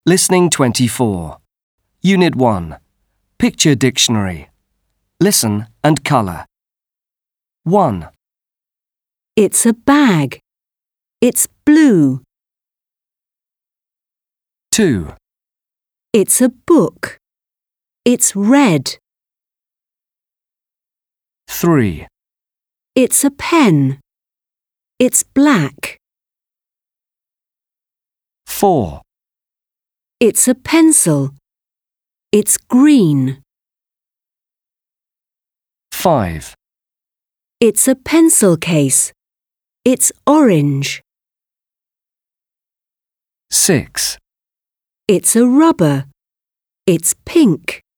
Listening 24. Unit 1. Picture Dictionary. Listen and colour. 1, It's a bag. It's blue. 2, It's a book. It's red. 3, It's a pen. It's black. 4, It's a pencil. It's green. 5, It's a pencil case. It's orange. 6, It's a rubber. It's pink.